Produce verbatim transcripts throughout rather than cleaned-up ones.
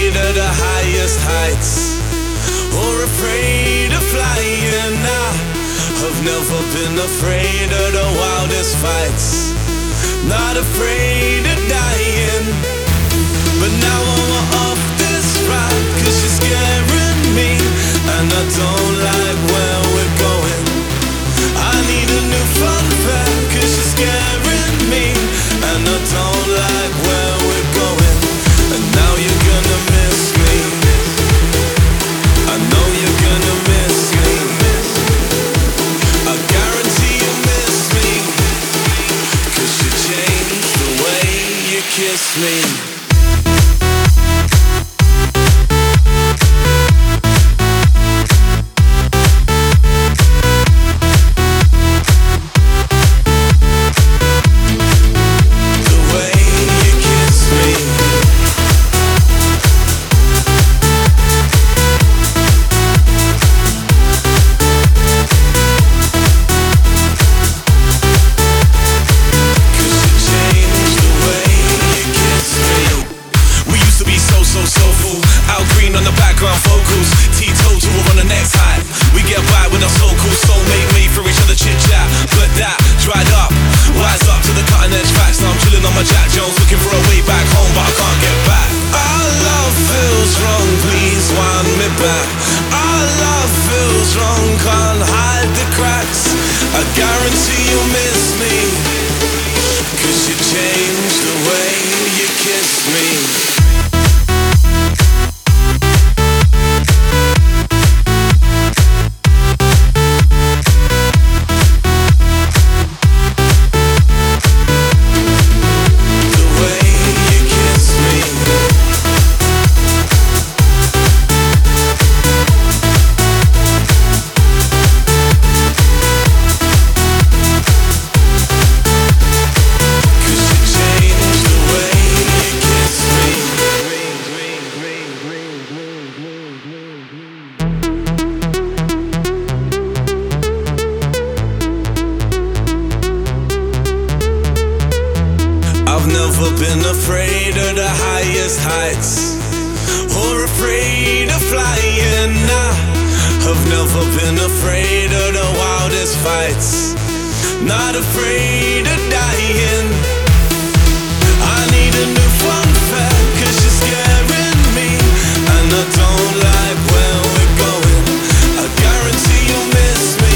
afraid of the highest heights, or afraid of flying. I've never been afraid of the wildest fights, not afraid of dying. But now I'm off this ride, cause you're scaring me, and I don't like where we're going. I need a new fun fair, cause you're scaring me, and I don't like where we're going. And now you're gonna miss me, I know you're gonna miss me, I guarantee you miss me, cause you changed the way you kiss me. I've never been afraid of the highest heights, or afraid of flying. I've never been afraid of the wildest fights, not afraid of dying. I need a new fun fair, cause you're scaring me, and I don't like where we're going. I guarantee you'll miss me,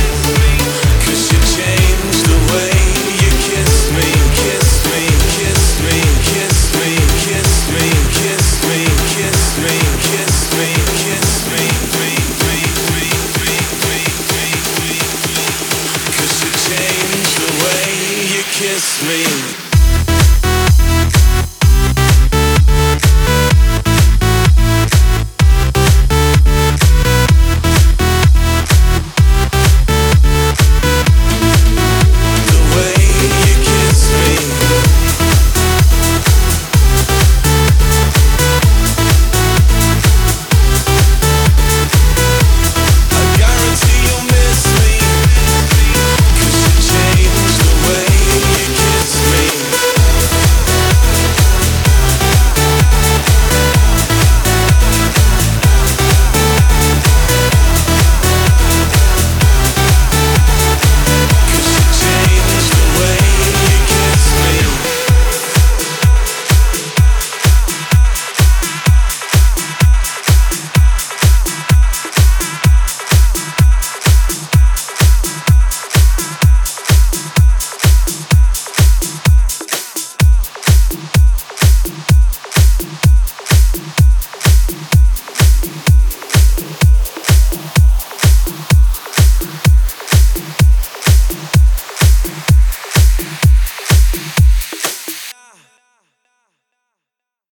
cause you changed the way you kiss me. Kiss me, kiss me, kiss me, kiss me, kiss me, kiss me, kiss me, kiss me, me, me, me, me, me, me, me, me, cause you changed the way you kiss me.